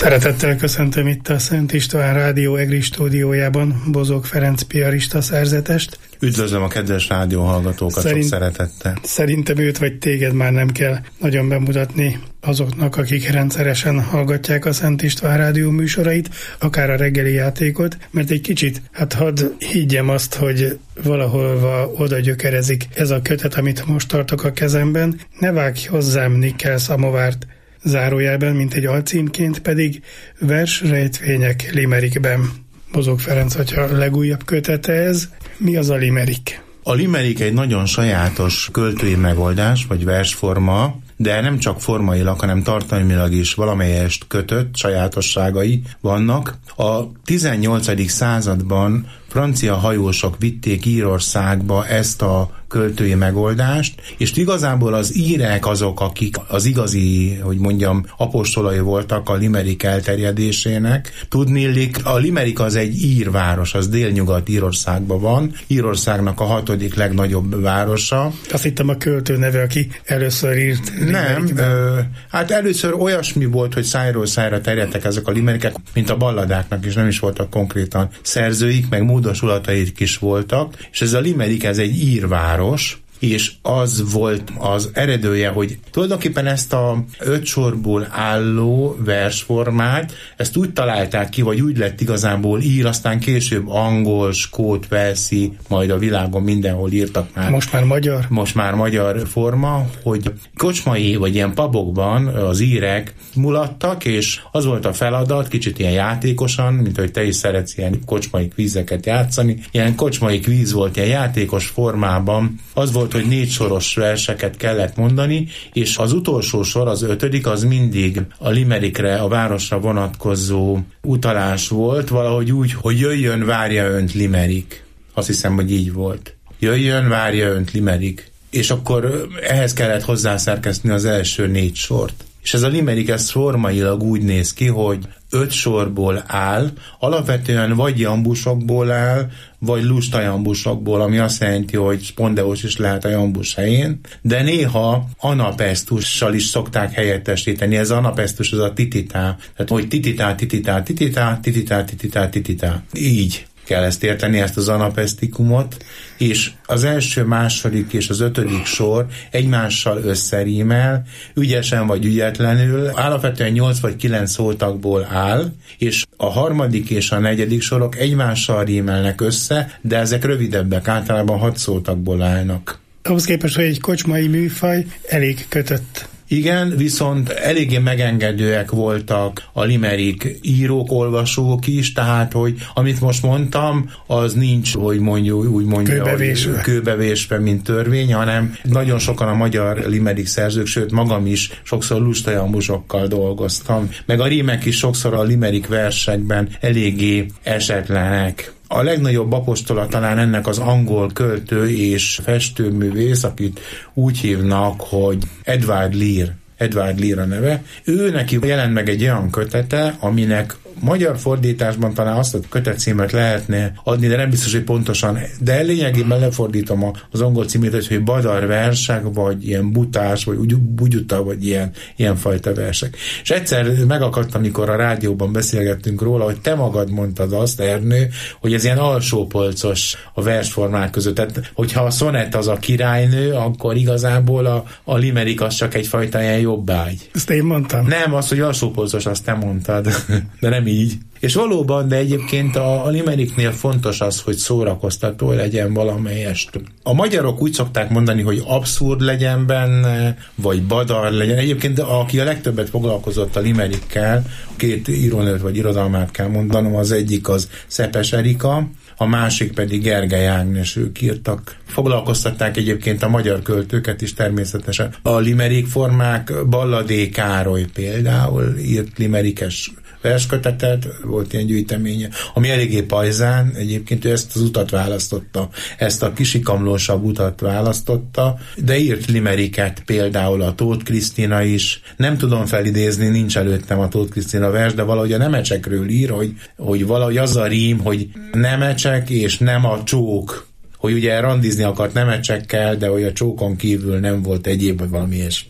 Szeretettel köszöntöm itt a Szent István Rádió EGRI stúdiójában Bozók Ferenc piarista szerzetest. Üdvözlöm a kedves rádióhallgatókat, Szerint, sok szeretettel. Szerintem őt vagy téged már nem kell nagyon bemutatni azoknak, akik rendszeresen hallgatják a Szent István Rádió műsorait, akár a reggeli játékot, mert egy kicsit, hát hadd higgyem azt, hogy valahol oda gyökerezik ez a kötet, amit most tartok a kezemben. Ne vágj hozzám Nikkel Szamovárt, zárójelben, mint egy alcímként pedig versrejtvények Limerickben. Bozók Ferenc atya legújabb kötete ez. Mi az a limerick? A limerick egy nagyon sajátos költői megoldás, vagy versforma, de nem csak formailag, hanem tartalmilag is valamelyest kötött sajátosságai vannak. A tizennyolcadik században francia hajósok vitték Írországba ezt a költői megoldást, és igazából az írek azok, akik az igazi, hogy mondjam, apostolai voltak a limerick elterjedésének. Tudniillik, a Limerick az egy írváros, az délnyugat Írországban van, Írországnak a hatodik legnagyobb városa. Azt hittem a költő neve, aki először írt Nem, ö, hát először olyasmi volt, hogy szájról szájra terjedtek ezek a limerickek, mint a balladáknak, és nem is voltak konkrétan szerzőik, meg módosulataik is voltak, és ez a Limerick, ez egy írváros, és az volt az eredője, hogy tulajdonképpen ezt a öt sorból álló versformát, ezt úgy találták ki, vagy úgy lett igazából ír, aztán később angol, skót, velszi, majd a világon mindenhol írtak már. Most már magyar? Most már magyar forma, hogy kocsmai, vagy ilyen pubokban az írek mulattak, és az volt a feladat, kicsit ilyen játékosan, mint hogy te is szeretsz ilyen kocsmai kvízeket játszani, ilyen kocsmai kvíz volt, ilyen játékos formában, az volt, hogy négy soros verseket kellett mondani, és az utolsó sor, az ötödik, az mindig a Limerickre, a városra vonatkozó utalás volt, valahogy úgy, hogy jöjjön, várja önt Limerick. Azt hiszem, hogy így volt. Jöjjön, várja önt Limerick. És akkor ehhez kellett hozzászerkeszteni az első négy sort. És ez a Limerick, ez formailag úgy néz ki, hogy öt sorból áll, alapvetően vagy jambusokból áll, vagy lusta jambusokból, ami azt jelenti, hogy spondeus is lehet a jambus helyén, de néha anapesztussal is szokták helyettesíteni. Ez anapesztus, az a tititá. Tehát, hogy tititá, tititá, tititá, tititá, tititá, tititá. Így kell ezt érteni, ezt az anapesztikumot, és az első, második és az ötödik sor egymással összerímel, ügyesen vagy ügyetlenül, alapvetően nyolc vagy kilenc szótagból áll, és a harmadik és a negyedik sorok egymással rímelnek össze, de ezek rövidebbek, általában hat szótagból állnak. Ahhoz képest, hogy egy kocsmai műfaj elég kötött. Igen, viszont eléggé megengedőek voltak a Limerick írók, olvasók is, tehát, hogy amit most mondtam, az nincs, hogy mondjuk, úgy mondja, kőbevésve. kőbevésve, mint törvény, hanem nagyon sokan a magyar Limerick szerzők, sőt magam is sokszor lustajambusokkal dolgoztam, meg a rímek is sokszor a Limerick versekben eléggé esetlenek. A legnagyobb apostola talán ennek az angol költő és festőművész, akit úgy hívnak, hogy Edward Lear. Edward Lear a neve. Ő neki jelent meg egy olyan kötete, aminek magyar fordításban talán azt a kötetcímet lehetne adni, de nem biztos, hogy pontosan, de lényegében lefordítom az angol címét, hogy badar versek, vagy ilyen butás, vagy bugyuta, vagy ilyen, ilyen fajta versek. És egyszer megakadt, amikor a rádióban beszélgettünk róla, hogy te magad mondtad azt, Ernő, hogy ez ilyen alsópolcos a versformák között. Tehát, hogyha a szonett az a királynő, akkor igazából a, a Limerick az csak egyfajta ilyen jobbágy. Ezt én mondtam. Nem, az, hogy alsópolcos, azt te mondtad, de nem így. És valóban, de egyébként a, a Limericknél fontos az, hogy szórakoztató legyen valamelyest. A magyarok úgy szokták mondani, hogy abszurd legyen benne, vagy badar legyen. Egyébként aki a legtöbbet foglalkozott a Limerickkel, két írónőt vagy irodalmát kell mondanom, az egyik az Szepes Erika, a másik pedig Gergely Ágnes, ők írtak. Foglalkoztatták egyébként a magyar költőket is természetesen. A Limerick formák, Balladé Károly például írt limerickes verskötetet, volt ilyen gyűjteménye, ami eléggé pajzán, egyébként ő ezt az utat választotta, ezt a kisikamlósabb utat választotta, de írt limericket például a Tóth Krisztina is. Nem tudom felidézni, nincs előttem a Tóth Krisztina vers, de valahogy a nemecsekről ír, hogy, hogy valahogy az a rím, hogy nemecsek és nem a csók, hogy ugye randizni akart nemecsekkel, de hogy a csókon kívül nem volt egyéb, vagy valami ilyesmi.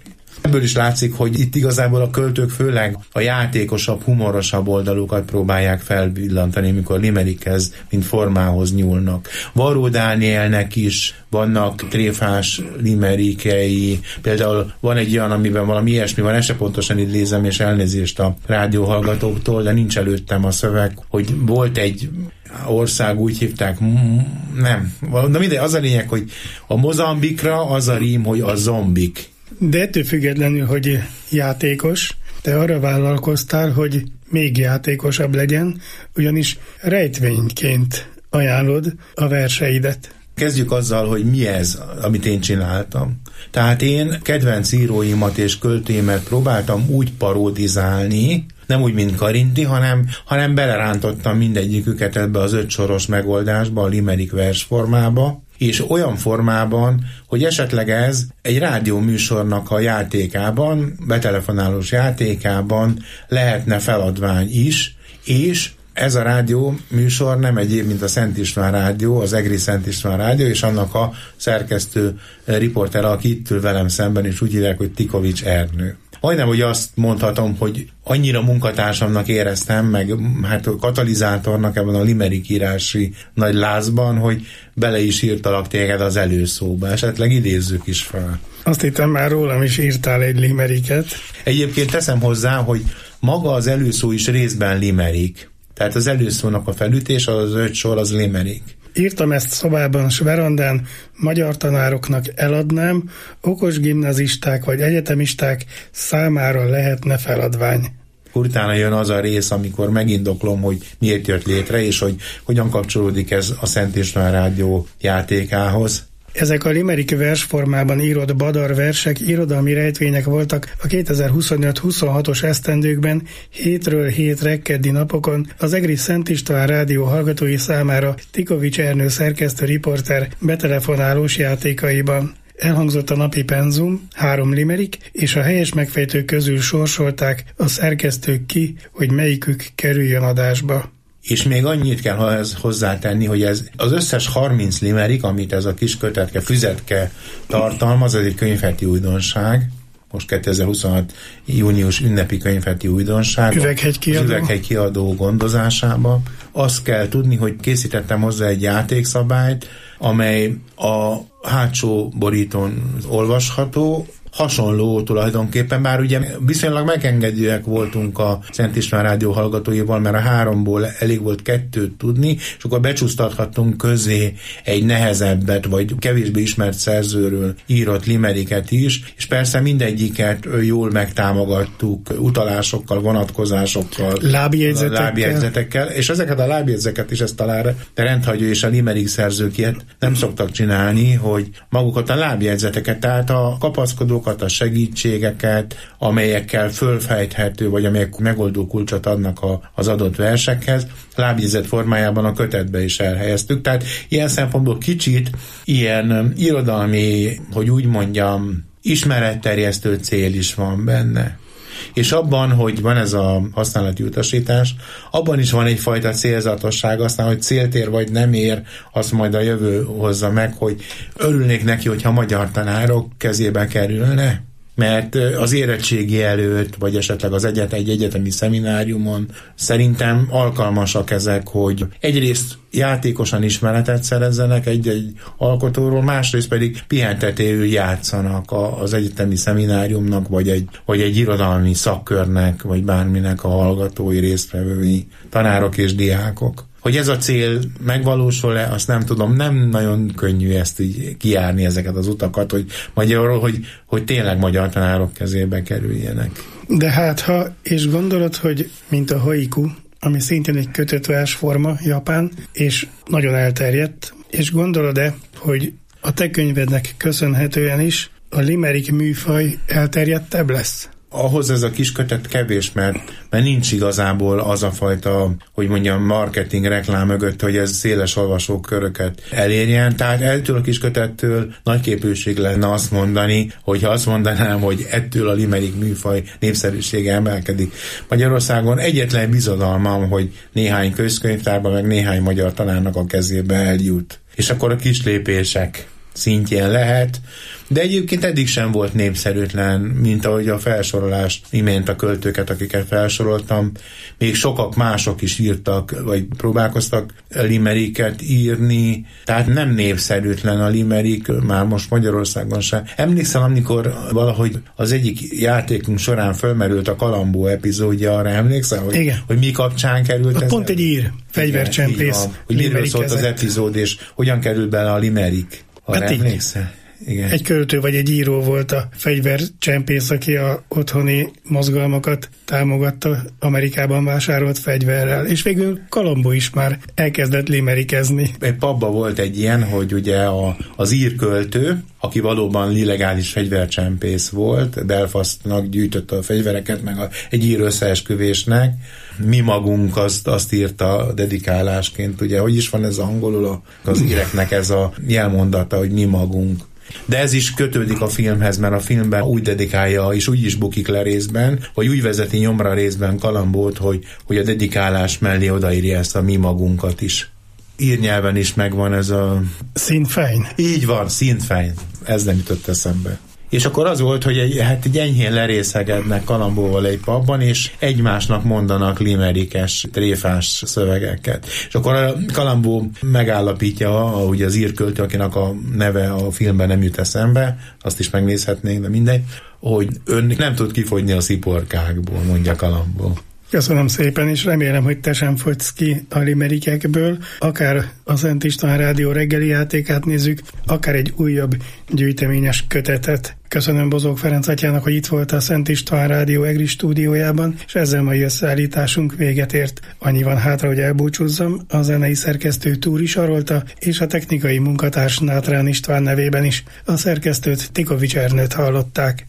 Ebből is látszik, hogy itt igazából a költők főleg a játékosabb, humorosabb oldalukat próbálják felvillantani, mikor limerickhez, mint formához nyúlnak. Varró Dánielnek is vannak tréfás limerikei, például van egy olyan, amiben valami ilyesmi van, ezt se pontosan idézem, és elnézést a rádióhallgatóktól, de nincs előttem a szöveg, hogy volt egy ország, úgy hívták, nem, de mindegy, az a lényeg, hogy a Mozambikra az a rím, hogy a zombik. De ettől függetlenül, hogy játékos, te arra vállalkoztál, hogy még játékosabb legyen, ugyanis rejtvényként ajánlod a verseidet. Kezdjük azzal, hogy mi ez, amit én csináltam. Tehát én kedvenc íróimat és költőimet próbáltam úgy parodizálni, nem úgy, mint Karinti, hanem, hanem belerántottam mindegyiküket ebbe az öt soros megoldásba, a limerick versformába, és olyan formában, hogy esetleg ez egy rádióműsornak a játékában, betelefonálós játékában lehetne feladvány is, és ez a rádió műsor nem egyéb, mint a Szent István Rádió, az Egri Szent István Rádió, és annak a szerkesztő riporter, aki itt ül velem szemben, és úgy hívják, hogy Tikovics Ernő. Majdnem, hogy azt mondhatom, hogy annyira munkatársamnak éreztem, meg hát katalizátornak ebben a limerick írási nagy lázban, hogy bele is írtalak téged az előszóba. Esetleg idézzük is fel. Azt hittem, már rólam is írtál egy limericket. Egyébként teszem hozzá, hogy maga az előszó is részben limerick. Tehát az előszónak a felütés, az öt sor, az limerick. Írtam ezt szobában, s verandán, magyar tanároknak eladnám, okos gimnazisták vagy egyetemisták számára lehetne feladvány. Utána jön az a rész, amikor megindoklom, hogy miért jött létre, és hogy hogyan kapcsolódik ez a Szent István Rádió játékához. Ezek a limerick versformában írott badar versek irodalmi rejtvények voltak a kétezer-huszonöt-huszonhatos esztendőkben hétről hét rekkeddi napokon az Egri Szent István Rádió hallgatói számára Tikovics Ernő szerkesztő riporter betelefonálós játékaiban. Elhangzott a napi penzum, három limerick, és a helyes megfejtők közül sorsolták a szerkesztők ki, hogy melyikük kerüljön adásba. És még annyit kell hozzátenni, hogy ez az összes harminc limerick, amit ez a kis kötetke, füzetke tartalmaz, ez egy könyvheti újdonság. Most kétezer-huszonhat június ünnepi könyvheti újdonság. Üveghegy kiadó. Üveghegy kiadó gondozásába. Azt kell tudni, hogy készítettem hozzá egy játékszabályt, amely a hátsó borítón olvasható, hasonló tulajdonképpen, bár ugye viszonylag megengedőek voltunk a Szent István Rádió hallgatóival, mert a háromból elég volt kettőt tudni, és akkor becsúsztathattunk közé egy nehezebbet, vagy kevésbé ismert szerzőről írott limericket is, és persze mindegyiket jól megtámogattuk utalásokkal, vonatkozásokkal, lábjegyzetekkel, lábjegyzetekkel és ezeket a lábjegyzeteket is ezt talán a rendhagyó és a limerick szerzők ilyet nem szoktak csinálni, hogy magukat a lábjegyzeteket, tehát a kapaszkodók, a segítségeket, amelyekkel fölfejthető, vagy amelyek megoldó kulcsot adnak a, az adott versekhez, lábjegyzet formájában a kötetbe is elhelyeztük. Tehát ilyen szempontból kicsit ilyen irodalmi, hogy úgy mondjam, ismeretterjesztő cél is van benne. És abban, hogy van ez a használati utasítás, abban is van egyfajta célzatosság, aztán, hogy célt ér vagy nem ér, azt majd a jövő hozza meg, hogy örülnék neki, hogyha magyar tanárok kezébe kerülne, mert az érettségi előtt, vagy esetleg az egyet, egy egyetemi szemináriumon szerintem alkalmasak ezek, hogy egyrészt játékosan ismeretet szerezzenek egy-egy alkotóról, másrészt pedig pihentetőül játszanak az egyetemi szemináriumnak, vagy egy, vagy egy irodalmi szakkörnek, vagy bárminek a hallgatói, résztvevői, tanárok és diákok. Hogy ez a cél megvalósul-e, azt nem tudom, nem nagyon könnyű ezt így kijárni, ezeket az utakat, hogy magyarul, hogy, hogy tényleg magyar tanárok kezébe kerüljenek. De hát ha, és gondolod, hogy mint a haiku, ami szintén egy kötött versforma, japán, és nagyon elterjedt, és gondolod-e, hogy a te könyvednek köszönhetően is a limerick műfaj elterjedtebb lesz? Ahhoz ez a kis kötet kevés, mert, mert nincs igazából az a fajta, hogy mondjam, marketing reklám mögött, hogy ez széles olvasóköröket elérjen. Tehát ettől a kis kötettől nagy képűség lenne azt mondani, hogyha azt mondanám, hogy ettől a limerick műfaj népszerűsége emelkedik. Magyarországon egyetlen bizodalmam, hogy néhány közkönyvtárban, meg néhány magyar tanárnak a kezébe eljut. És akkor a kis lépések szintjén lehet, de egyébként eddig sem volt népszerűtlen, mint ahogy a felsorolást, imént a költőket, akiket felsoroltam, még sokak mások is írtak, vagy próbálkoztak limericket írni, tehát nem népszerűtlen a limerick, már most Magyarországon sem. Emlékszem, amikor valahogy az egyik játékunk során fölmerült a Kalambó epizódja, arra emlékszel, hogy, hogy mi kapcsán került ez? Pont egy ír, fegyvercsempész. Hogy miről szólt az epizód, és hogyan került bele a limerick. Arra hát emlékszel? Igen. Egy költő vagy egy író volt a fegyvercsempész, aki a otthoni mozgalmakat támogatta Amerikában vásárolt fegyverrel, és végül Kalambó is már elkezdett limerikezni. Egy pubban volt egy ilyen, hogy ugye a, az ír költő, aki valóban illegális fegyvercsempész volt, Belfastnak gyűjtötte a fegyvereket, meg a, egy ír összeesküvésnek, mi magunk azt, azt írta dedikálásként, ugye, hogy is van ez angolul az íreknek ez a jelmondata, hogy mi magunk. De ez is kötődik a filmhez, mert a filmben úgy dedikálja, és úgy is bukik le részben, vagy úgy vezeti nyomra részben Kalambót, hogy, hogy a dedikálás mellé odaírja ezt a mi magunkat is. Írnyelven is megvan ez a... Sinn Féin. Így van, Sinn Féin. Ez nem jutott eszembe. És akkor az volt, hogy egy, hát egy enyhén lerészegednek Kalambóval egy pubban, és egymásnak mondanak limerickes, tréfás szövegeket. És akkor a Kalambó megállapítja, ahogy az ír költő, akinek a neve a filmben nem jut eszembe, azt is megnézhetnénk, de mindegy, hogy ön nem tud kifogyni a sziporkákból, mondja Kalambó. Köszönöm szépen, és remélem, hogy te sem fogysz ki a limerickekből. Akár a Szent István Rádió reggeli játékát nézzük, akár egy újabb gyűjteményes kötetet. Köszönöm Bozók Ferenc atyának, hogy itt volt a Szent István Rádió EGRI stúdiójában, és ezzel mai összeállításunk véget ért. Annyi van hátra, hogy elbúcsúzzam, a zenei szerkesztő Túri Sarolta, és a technikai munkatárs Nátrán István nevében is. A szerkesztőt, Tikovics Ernőt hallották.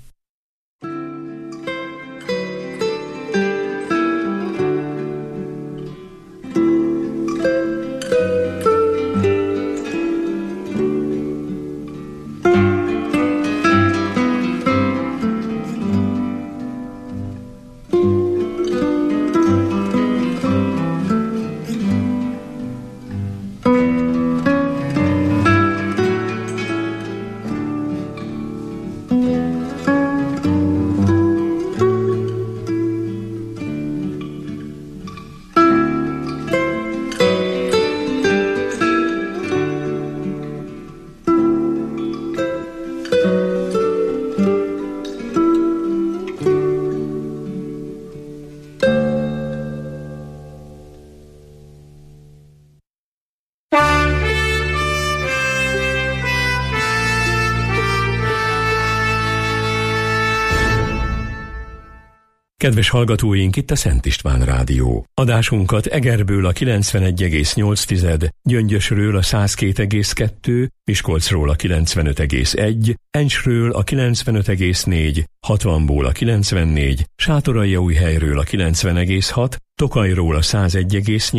Kedves hallgatóink, itt a Szent István Rádió. Adásunkat Egerből a kilencvenegy egész nyolc, Gyöngyösről a száz két egész kettő, Miskolcról a kilencvenöt egész egy, Encsről a kilencvenöt egész négy, hatvanból a kilencvennégy, Sátoraljaújhelyről a kilencven egész hat, Tokajról a száz egy egész nyolc,